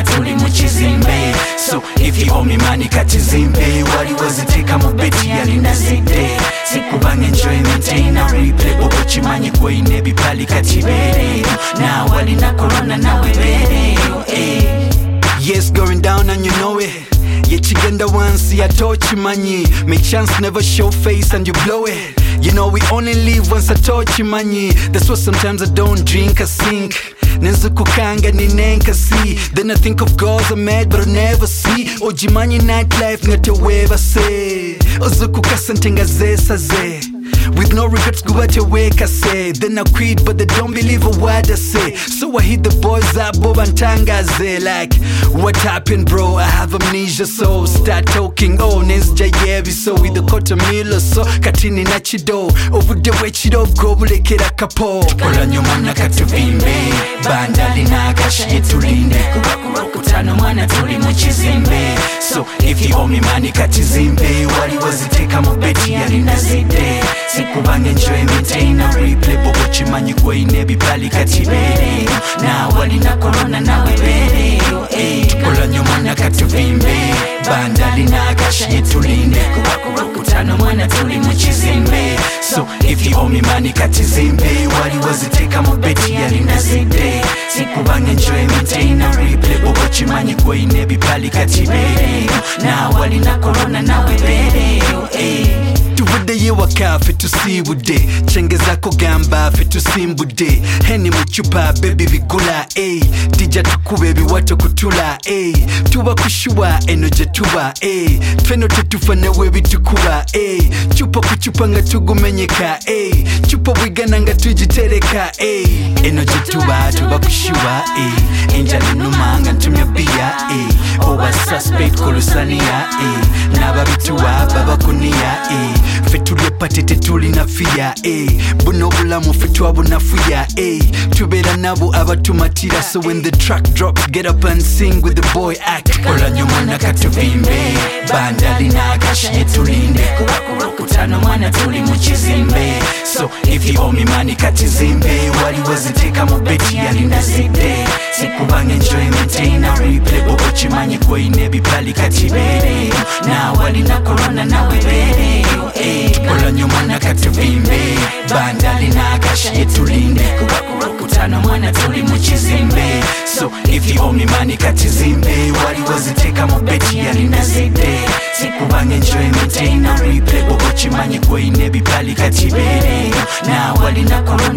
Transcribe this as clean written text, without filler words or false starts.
tuli mu kizimbe. So if you owe me money katizimbe, wali waziteka mu beti yalina zidde. Sikubanga enjoyment ina replay, obo chimanyi kwe inebi pali katibere. Na wali na corona na webere. Yes, going down and you know it. Yeah, chigenda once, ya touch manyi. Make chance never show face and you blow it. You know we only live once, I touch manyi. That's why sometimes I don't drink, I sink. Nenzukukanga ninenka see. Then I think of girls I'm mad but I never see. Ojimanyi nightlife ngateweva say. Ozukukasa ntenga zesa ze. With no regrets, go at your wake, I say. Then I quit, but they don't believe a word I say. So I hit the boys up, Bob and Tangaze. Like, what happened, bro? I have amnesia, so start talking. Oh, Nenzja Yevi, so with the quarter meal or so. Katini Nachido, over the way Chido, go, Lekera Kapo. Kola nyomana katuvimbe, bandali na kashi tulinde. Kutano mwana tuli mu kizimbe. So if you owe me money katizimbe, wali waziteka mu beti yalina zidde. Sikubanga enjoyment ina replay, bobo chimanyi kwe inebi pali katibere. Na wali na corona na webere. Kola nyomana katuvimbe, bandali na kashi tulinde. Kutano mwana tuli mu kizimbe. So if you owe me money katizimbe, wali waziteka mu beti yalina zidde. Sikubanga enjoyment ina replay, bobo chimanyi kwe inebi pali katibere. Na wali na corona na webere. Tuvude yewaka fe tusibude, chengeza kugamba fe tusimbude. Heni muchupa baby vigula, dija tukube biwato kutula, tuba kushua enoje tuba, feno tetufane webi tukuba, chupa kuchupa nga tugumenyeka, chupa wigana nga tujitereka, enoje tuba kushua, enjali numa nga ntumya bia, oba suspect kolusania, nababituwa babakunia, fetulye patete tuli na fia, buno bulamu fetwa bunafuya, tubera nabo abatumatira. So when the track drops, get up and sing with the boy act. Kola nyomana katuvimbe, bandali na kashi tulinde. Kutano mwana tuli mu kizimbe. So if you owe me money katizimbe, wali waziteka mu beti yalina zidde. Sikubanga enjoyment ina replay, bobo chimanyi kwe inebi pali katibere. Na wali na corona na webere. Kola nyomana katuvimbe, bandali na kashi tulinde. Kutano mwana tuli mu kizimbe. So if you owe me money katizimbe, wali waziteka mu beti yalina zidde. Sikubanga enjoyment ina replay, bobo chimanyi kwe inebi pali katibere. Na wali na corona